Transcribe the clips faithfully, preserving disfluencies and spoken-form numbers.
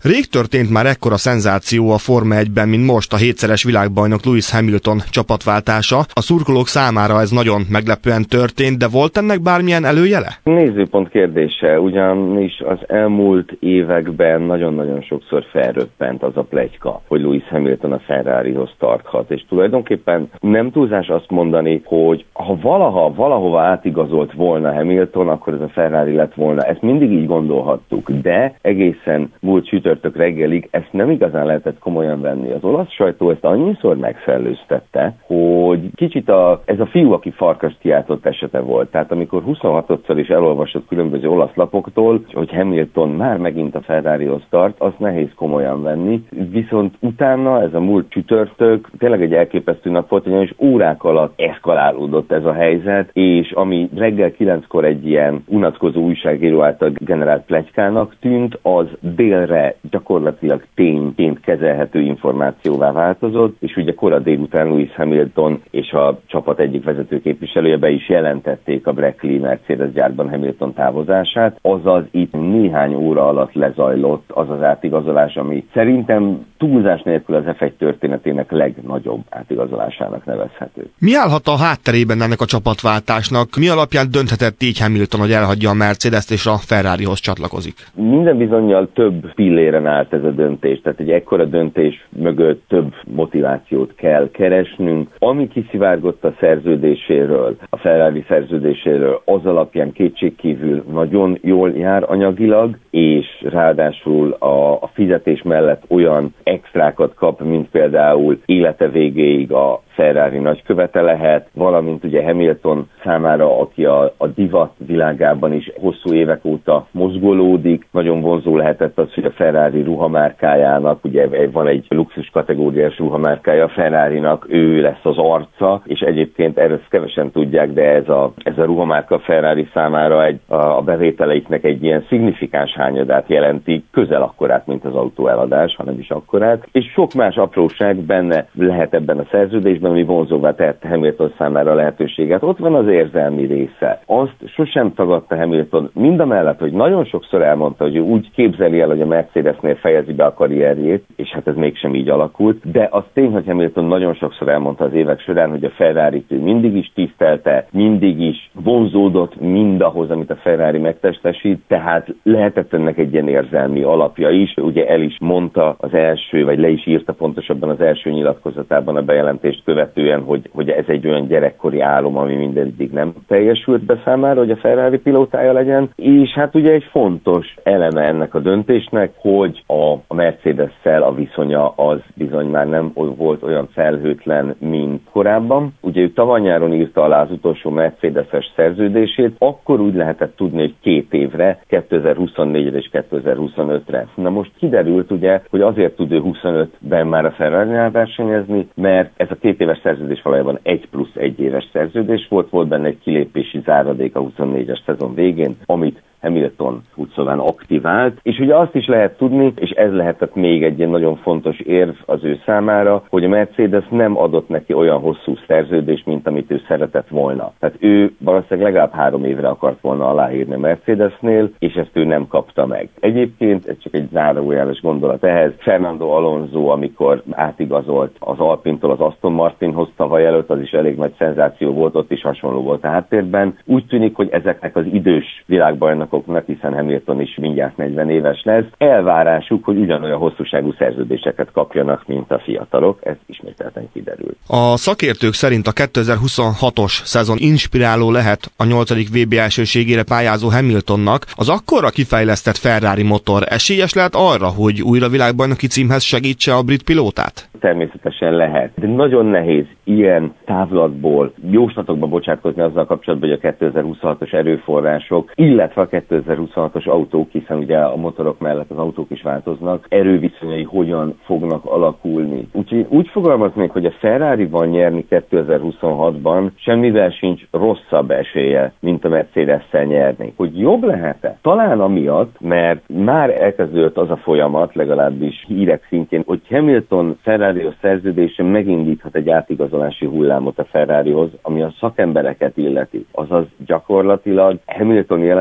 Rég történt már ekkora szenzáció a Forma egyben, mint most a hétszeres világbajnok Lewis Hamilton csapatváltása. A szurkolók számára ez nagyon meglepően történt, de volt ennek bármilyen előjele? Nézőpont kérdése, ugyanis az elmúlt években nagyon-nagyon sokszor felröppent az a pletyka, hogy Lewis Hamilton a Ferrarihoz tarthat, és tulajdonképpen nem túlzás azt mondani, hogy ha valaha, valahova átigazolt volna Hamilton, akkor ez a Ferrari lett volna. Ezt mindig így gondolhattuk, de egészen múlt csütörtök reggelig ezt nem igazán lehetett komolyan venni. Az olasz sajtó ezt annyiszor megszellőztette, hogy kicsit a, ez a fiú, aki farkast kiáltott esete volt. Tehát amikor huszonhatodszor is elolvasott különböző olasz lapoktól, hogy Hamilton már megint a Ferrarihoz tart, azt nehéz komolyan venni. Viszont utána ez a múlt csütörtök tényleg egy elképesztő nap volt, ugyanis órák alatt eszkalálódott ez a helyzet, és ami reggel kilenckor egy ilyen unatkozó újságíró által generált pletykának tűnt, az délre gyakorlatilag tényként kezelhető információvá változott, és ugye kora délután Lewis Hamilton és a csapat egyik vezető képviselője be is jelentették a Brackley Mercedes gyárban Hamilton távozását, azaz itt néhány óra alatt lezajlott az az átigazolás, ami szerintem túlzás nélkül az ef egy történetének legnagyobb átigazolásának nevezhető. Mi állhat a hátterében ennek a csapatváltásnak? Mi alapján dönthetett így Hamilton, hogy elhagyja a Mercedes-t és a Ferrarihoz csatlakozik? Minden bizonnyal több pilléren állt ez a döntés, tehát egy ekkora döntés mögött több motivációt kell keresnünk. Ami kiszivárgott a szerződéséről, a Ferrari szerződéséről, az alapján kétségkívül nagyon jól jár anyagilag, és ráadásul a, a fizetés mellett olyan extrákat kap, mint például élete végéig a Ferrari nagykövete lehet, valamint ugye Hamilton számára, aki a, a divat világában is hosszú évek óta mozgolódik, nagyon vonzó lehetett az, hogy a Ferrari ruhamárkájának, ugye van egy luxus kategóriás ruhamárkája a Ferrarinak, ő lesz az arca, és egyébként erről kevesen tudják, de ez a, ez a ruhamárka Ferrari számára egy, a, a bevételeiknek egy ilyen szignifikáns hányadát jelenti, közel akkorát, mint az autóeladás, hanem is akkorát, és sok más apróság benne lehet ebben a szerződésben, ami vonzóvá tett Hamilton számára a lehetőséget. Ott van az érzelmi része. Azt sosem tagadta Hamilton, mindamellett, hogy nagyon sokszor elmondta, hogy ő úgy képzeli el, hogy a Mercedesnél fejezi be a karrierjét, és hát ez mégsem így alakult, de az tény, hogy Hamilton nagyon sokszor elmondta az évek során, hogy a Ferrarit ő mindig is tisztelte, mindig is vonzódott mindahhoz, amit a Ferrari megtestesít, tehát lehetett ennek egy ilyen érzelmi alapja is. Ugye el is mondta az első, vagy le is írta pontosabban az első nyilatkozatában a bejelentést követően, hogy, hogy ez egy olyan gyerekkori álom, ami mindeddig nem teljesült be számára, hogy a Ferrari pilótája legyen, és hát ugye egy fontos eleme ennek a döntésnek, hogy a, a Mercedes-szel a viszonya az bizony már nem volt olyan felhőtlen, mint korábban. Ugye ő tavaly nyáron írta alá az utolsó Mercedes-es szerződését, akkor úgy lehetett tudni, hogy két évre, kétezer-huszonnégyre és kétezer-huszonötre. Na most kiderült ugye, hogy azért tud ő huszonötben már a Ferrari-nál versenyezni, mert ez a két éves szerződés valójában egy plusz egy éves szerződés volt, volt benne egy kilépési záradék a huszonnégyes szezon végén, amit Hamilton úgy szóval aktivált, és ugye azt is lehet tudni, és ez lehetett még egy ilyen nagyon fontos érv az ő számára, hogy a Mercedes nem adott neki olyan hosszú szerződést, mint amit ő szeretett volna. Tehát ő valószínűleg legalább három évre akart volna aláírni a Mercedesnél, és ezt ő nem kapta meg. Egyébként, ez csak egy zárójeles gondolat ehhez, Fernando Alonso, amikor átigazolt az Alpintól az Aston Martinhoz tavaly előtt, az is elég nagy szenzáció volt, ott is hasonló volt a háttérben. Úgy tűnik, hogy ezeknek az idős világbajnok, hiszen Hamilton is mindjárt negyven éves lesz, elvárásuk, hogy ugyanolyan hosszúságú szerződéseket kapjanak, mint a fiatalok, ez ismételten kiderült. A szakértők szerint a kétezer-huszonhatos szezon inspiráló lehet a nyolcadik vé bé elsőségére pályázó Hamiltonnak. Az akkorra kifejlesztett Ferrari motor esélyes lehet arra, hogy újra világbajnoki címhez segítse a brit pilótát? Természetesen lehet, de nagyon nehéz ilyen távlatból jóslatokba bocsátkozni azzal kapcsolatban, hogy a kétezer-huszonhatos erőforrások, illetve a kétezer-huszonhatos autók, hiszen ugye a motorok mellett az autók is változnak, erőviszonyai hogyan fognak alakulni. Úgyhogy úgy fogalmaznék, hogy a Ferrari-val nyerni kétezer-huszonhatban semmivel sincs rosszabb esélye, mint a Mercedes-szel nyerni. Hogy jobb lehet-e? Talán amiatt, mert már elkezdődött az a folyamat, legalábbis hírek szintjén, hogy Hamilton Ferrari-os szerződése megindíthat egy átigazolási hullámot a Ferrarihoz, ami a szakembereket illeti. Azaz gyakorlatilag Hamilton jelenléte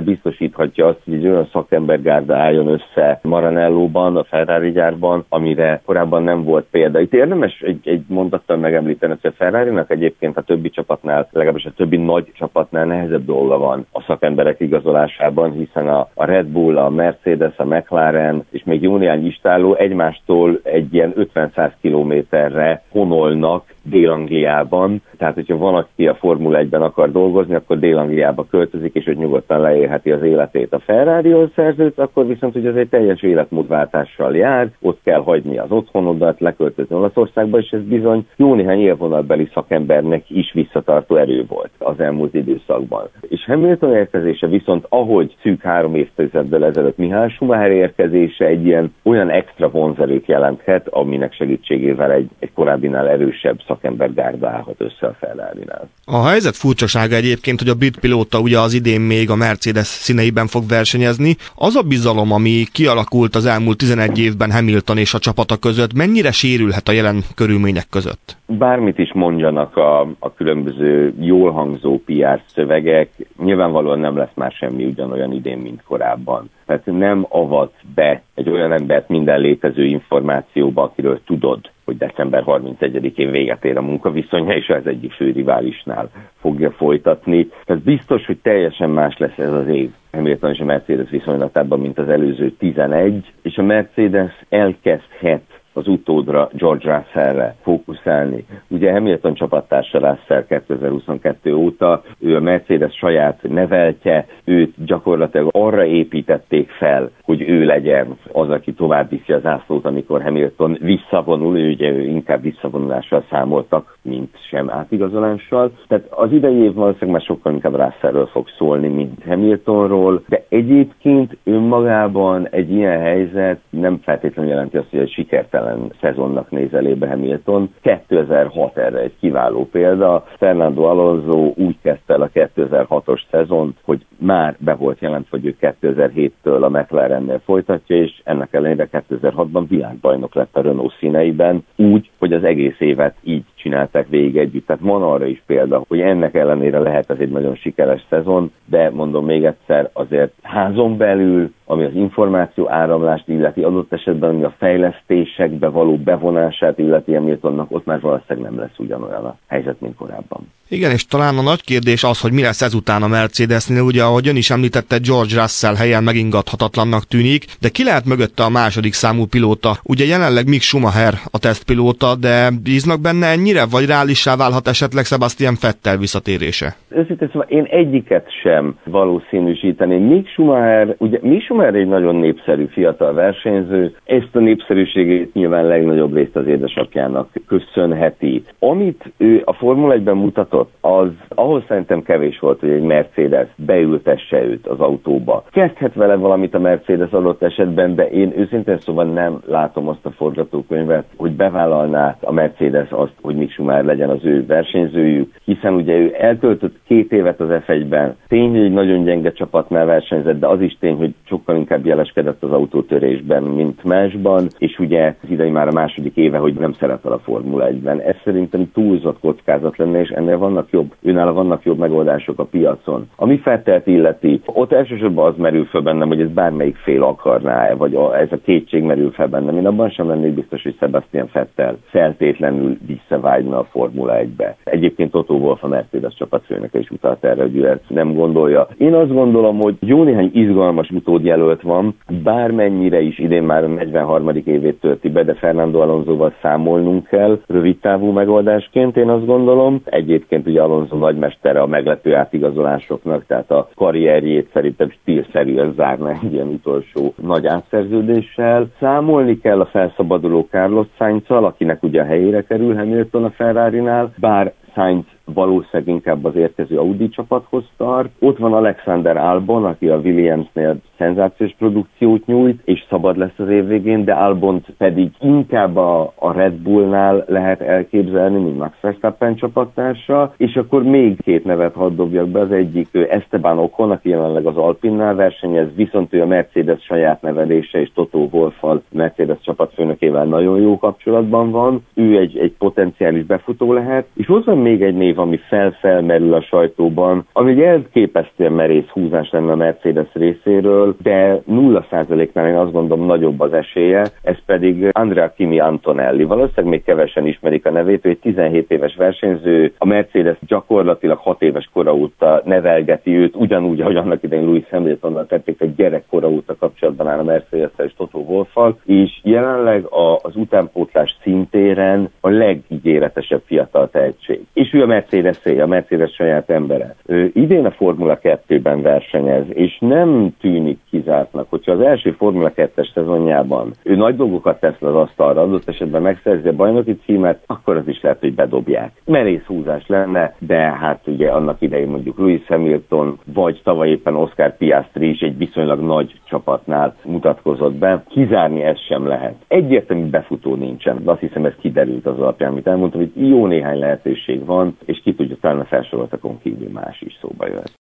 biztosíthatja azt, hogy egy olyan szakembergárda álljon össze Maranellóban, a Ferrari gyárban, amire korábban nem volt példa. Itt érdemes egy, egy mondattal megemlíteni, hogy a Ferrarinak egyébként a többi csapatnál, legalábbis a többi nagy csapatnál nehezebb dolga van a szakemberek igazolásában, hiszen a, a Red Bull, a Mercedes, a McLaren és még jó néhány istáló egymástól egy ilyen ötven-száz kilométerre honolnak Dél-Angliában. Tehát, hogyha van, aki a Formula egyben akar dolgozni, akkor Dél-Angliába költözik, és hogy nyugodtan leélheti az életét. A Ferrarihoz szerződsz, akkor viszont, hogy ez egy teljes életmódváltással jár, ott kell hagyni az otthonodat, leköltözni Olaszországba, és ez bizony jó néhány élvonalbeli szakembernek is visszatartó erő volt az elmúlt időszakban. És Hamilton érkezése viszont, ahogy szűk három évtizeddel ezelőtt Michael Schumacher érkezése egy ilyen olyan extra vonzerőt jelenthet, aminek segítségével egy, egy korábbinál erősebb szakembergárda állhat össze a Ferrarinál. A helyzet furcsasága egyébként, hogy a brit pilóta ugye az idén még a Mercedes színeiben fog versenyezni. Az a bizalom, ami kialakult az elmúlt tizenegy évben Hamilton és a csapata között, mennyire sérülhet a jelen körülmények között? Bármit is mondjanak a, a különböző jól hangzó pé er szövegek, nyilvánvalóan nem lesz már semmi ugyanolyan idén, mint korábban. Tehát nem avat be egy olyan embert minden létező információba, akiről tudod, hogy december harmincegyedikén véget ér a munkaviszonya, és az egyik fő riválisnál fogja folytatni. Tehát biztos, hogy teljesen más lesz ez az év Hamilton és a Mercedes viszonylatában, mint az előző tizenegy, és a Mercedes elkezdhet az utódra, George Russellre fókuszálni. Ugye Hamilton csapattársa Russell kétezer-huszonkettő óta, ő a Mercedes saját neveltje, őt gyakorlatilag arra építették fel, hogy ő legyen az, aki tovább viszi az zászlót, amikor Hamilton visszavonul, ő ugye ő inkább visszavonulással számoltak, mint sem átigazolással. Tehát az idei év valószínűleg már sokkal inkább Russellről fog szólni, mint Hamiltonról, de egyébként önmagában egy ilyen helyzet nem feltétlenül jelenti azt, hogy egy sikertelen szezonnak néz elébe Hamilton. kétezer-hat erre egy kiváló példa. Fernando Alonso úgy kezdte el a kétezer-hatos szezont, hogy már be volt jelentve, hogy ő kétezer-héttől a McLarennél folytatja, és ennek ellenére kétezer-hatban világbajnok lett a Renault színeiben, úgy, hogy az egész évet így csinálták végig együtt. Tehát van arra is példa, hogy ennek ellenére lehet ez egy nagyon sikeres szezon, de mondom még egyszer, azért házon belül, ami az információ áramlást illeti, adott esetben, ami a fejlesztésekbe való bevonását illeti Hamiltonnak, ott már valószínűleg nem lesz ugyanolyan a helyzet, mint korábban. Igen, és talán a nagy kérdés az, hogy mi lesz ezután a Mercedesnél, ugye ahogy ön is említette, George Russell helyen megingathatatlannak tűnik, de ki lehet mögötte a második számú pilóta? Ugye jelenleg Mick Schumacher a tesztpilóta, de bíznak benne ennyire, vagy reálissá válhat esetleg Sebastian Vettel visszatérése? Őszintén szóval én egyiket sem valószínűsíteném. Mick Schumacher, ugye Mick Schumacher egy nagyon népszerű fiatal versenyző, ezt a népszerűségét nyilván legnagyobb részt az édesapjának köszönheti. Amit ő a Formula egyben mutatott, az ahhoz szerintem kevés volt, hogy egy Mercedes beültesse őt az autóba. Kezdhet vele valamit a Mercedes adott esetben, de én őszintén szóval nem látom azt a forgatókönyvet, hogy bevállalná a Mercedes azt, hogy Mick Schumacher legyen az ő versenyzőjük, hiszen ugye ő eltöltött két évet az ef egyben. Tény, hogy egy nagyon gyenge csapatnál versenyzett, de az is tény, hogy sokkal inkább jeleskedett az autótörésben, mint másban, és ugye az idei már a második éve, hogy nem szerepel a Formula egyben. Ez szerintem túlzott kockázat lenne, és ennél vannak jobb, őnála vannak jobb megoldások a piacon. Ami Vettelt illeti, ott elsősorban az merül fel bennem, hogy ez bármelyik fél akarná, vagy a, ez a kétség merül fel bennem. Én abban sem lennék biztos, hogy Sebastian Vettel feltétlenül visszavágyna a Formula egybe. Egyébként Toto Wolff, a Mercedes csapatfőnöke is utalt erre, hogy ő ezt nem gondolja. Én azt gondolom, hogy jó néhány izgalmas utódjelölt van, bármennyire is idén már a negyvenharmadik évét tölti be, de Fernando Alonsoval számolnunk kell rövidtávú megoldásként, én azt gondolom. Egyébként ugye Alonso nagymestere a meglepő átigazolásoknak, tehát a karrierjét szerintem stílszerűen zárna egy ilyen utolsó nagy átszerződéssel. Számolni kell a felszabaduló Carlos Sainz-al, akinek ugye a helyére kerül Hamilton a Ferrarinál, bár Sainz valószínűleg inkább az érkező Audi csapathoz tart. Ott van Alexander Albon, aki a Williamsnél szenzációs produkciót nyújt, és szabad lesz az év végén, de Albont pedig inkább a, a Red Bullnál lehet elképzelni, mint Max Verstappen csapattársa, és akkor még két nevet hadd dobjak be, az egyik Esteban Ocon, aki jelenleg az Alpinnál versenyez, viszont ő a Mercedes saját nevelése, és Toto Wolffal, Mercedes csapatfőnökével nagyon jó kapcsolatban van, ő egy, egy potenciális befutó lehet, és ott van még egy név, név, ami fel-felmerül a sajtóban, ami egy elképesztően merész húzás lenne a Mercedes részéről, de nulla százaléknál én azt gondolom nagyobb az esélye, ez pedig Andrea Kimi Antonelli. Valószínűleg még kevesen ismerik a nevét, ő egy tizenhét éves versenyző, a Mercedes gyakorlatilag hat éves kora óta nevelgeti őt, ugyanúgy, ahogy annak idején Lewis Hamiltonnal tették, egy gyerekkora óta kapcsolatban áll a Mercedes-tel és Toto Wolffal, és jelenleg a, az utánpótlás szintéren a legígéretesebb fiatal tehetség. És ő a Mercedes-é, a Mercedes saját embere. Ő idén a Formula kettőben versenyez, és nem tűnik kizártnak, hogyha az első Formula kettes szezonjában ő nagy dolgokat tesz az asztalra, adott esetben megszerzi a bajnoki címet, akkor az is lehet, hogy bedobják. Merész húzás lenne, de hát ugye annak idején mondjuk Lewis Hamilton, vagy tavaly éppen Oscar Piastri is egy viszonylag nagy csapatnál mutatkozott be. Kizárni ez sem lehet. Egyértelmű befutó nincsen, de azt hiszem ez kiderült az alapján, amit elmondtam, hogy jó néhány lehetőség van, és ki tudja, talán a felsoroltakon kívül más is szóba jöhet.